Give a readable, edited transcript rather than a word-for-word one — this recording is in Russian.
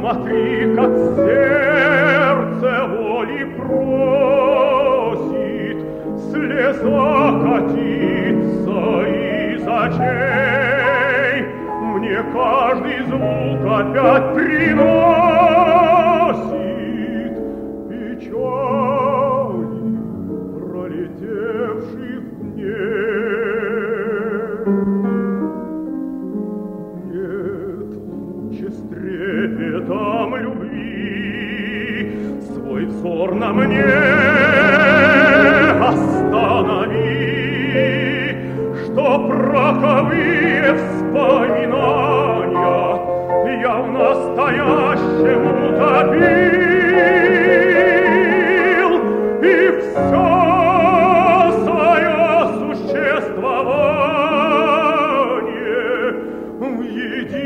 Смотри, как сердце воли просит, слеза катится из очей. Мне каждый звук опять приносит печали, пролетевших дней. Нет, лучше с трепетом любви свой взор на мне останови, что проковые вспоминания я в настоящем утопил, и все свое существование в едином